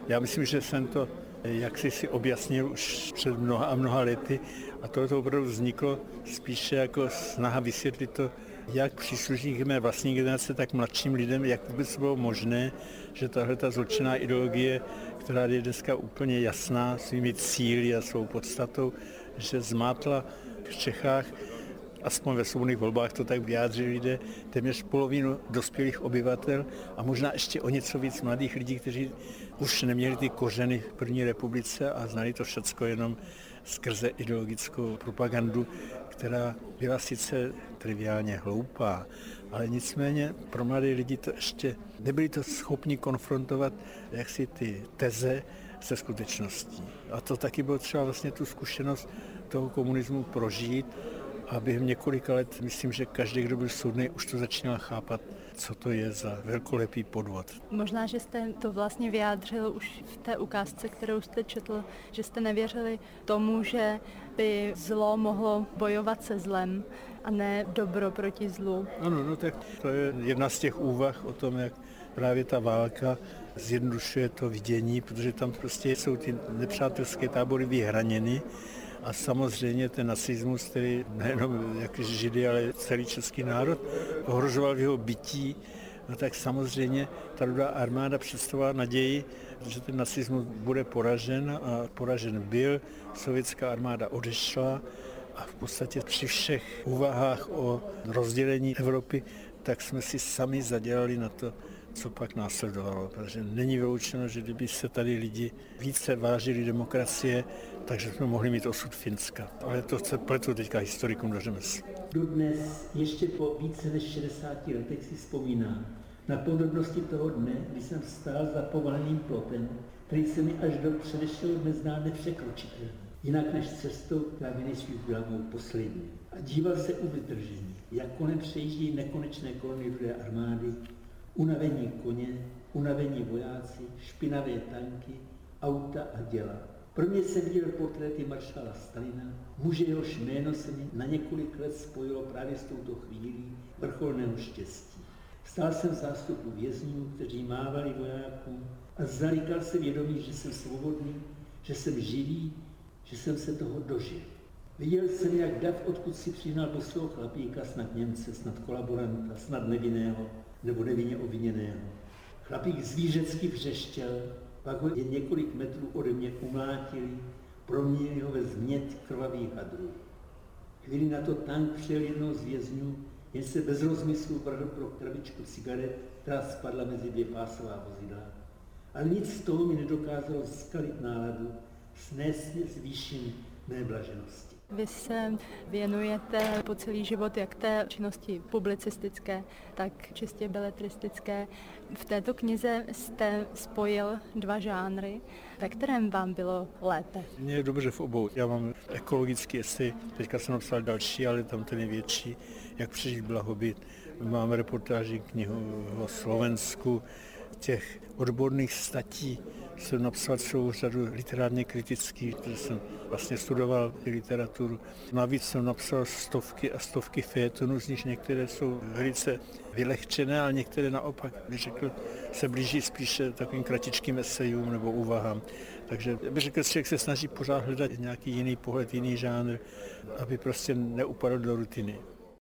Já myslím, že jsem to jaksi si objasnil už před mnoha a mnoha lety a tohle opravdu vzniklo spíše jako snaha vysvětlit to, jak příslušníky mé vlastní generace, tak mladším lidem, jak vůbec bylo možné, že tahle ta zločinná ideologie, která je dneska úplně jasná svými cíli a svou podstatou, že zmátla v Čechách, aspoň ve svobodných volbách to tak vyjádřili lidé, téměř polovinu dospělých obyvatel a možná ještě o něco víc mladých lidí, kteří už neměli ty kořeny v první republice a znali to všecko jenom skrze ideologickou propagandu, která byla sice triviálně hloupá, ale nicméně pro mladé lidi to ještě nebyli to schopni konfrontovat jaksi ty teze se skutečností. A to taky bylo třeba vlastně tu zkušenost toho komunismu prožít a během několika let myslím, že každý, kdo byl soudný, už to začínal chápat, co to je za velkolepý podvod. Možná, že jste to vlastně vyjádřil už v té ukázce, kterou jste četl, že jste nevěřili tomu, že by zlo mohlo bojovat se zlem a ne dobro proti zlu. Ano, no tak to je jedna z těch úvah o tom, jak právě ta válka zjednodušuje to vidění, protože tam prostě jsou ty nepřátelské tábory vyhraněny. A samozřejmě ten nacismus, který nejenom jak Židy, ale celý český národ ohrožoval v jeho bytí, no tak samozřejmě ta Rudá armáda představovala naději, že ten nacismus bude poražen a poražen byl. Sovětská armáda odešla a v podstatě při všech úvahách o rozdělení Evropy, tak jsme si sami zadělali na to, co pak následovalo. Protože není vyloučeno, že kdyby se tady lidi více vážili demokracie, takže jsme mohli mít osud Finska. Ale to se pletu teďka historikům do řemesla. Dodnes, ještě po více než 60 letech si vzpomínám na podrobnosti toho dne, kdy jsem stál za povaleným plotem, který se mi až do předešlého dne zdál nepřekročitelný. Jinak než cestou, která Vinicius byla mou poslední. A díval se u vytržení, jak kolem přejíždí nekonečné kolony Rudé armády, unavení koně, unavení vojáci, špinavé tanky, auta a děla. Pro mě se viděl portréty maršála Stalina, muže, jehož jméno se mi na několik let spojilo právě s touto chvílí vrcholného štěstí. Stál jsem v zástupu vězňů, kteří mávali vojákům a zalikal se vědomí, že jsem svobodný, že jsem živý, že jsem se toho dožil. Viděl jsem, jak dav odkud si přihnal bosého chlapíka, snad Němce, snad kolaboranta, snad nevinného nebo nevinně obviněného. Chlapík zvířecky vřeštěl, pak ho jen několik metrů ode mě umlátili, proměnili ho ve změť krvavých hadrů. Chvíli na to tank přijel jednoho z vězňů, jen se bez rozmyslu vrhl pro krabičku cigaret, která spadla mezi dvě pásová vozidla. Ale nic z toho mi nedokázalo zkalit náladu, snést mě z výšin mé blaženosti. Vy se věnujete po celý život jak té činnosti publicistické, tak čistě beletristické. V této knize jste spojil dva žánry, ve kterém vám bylo lépe. Mně je dobře v obou. Já mám ekologický esej, teďka jsem napsal další, ale tam ten je větší, jak přežít blahobyt. Mám reportáži, knihu o Slovensku, těch odborných statí jsem napsal celou řadu literárně kritických, protože jsem vlastně studoval literaturu. Navíc jsem napsal stovky a stovky fejetonů, z nich některé jsou velice vylehčené, ale některé naopak, bych řekl, se blíží spíše takovým kratičkým esejům nebo úvahám. Takže bych řekl, že člověk se snaží pořád hledat nějaký jiný pohled, jiný žánr, aby prostě neupadl do rutiny.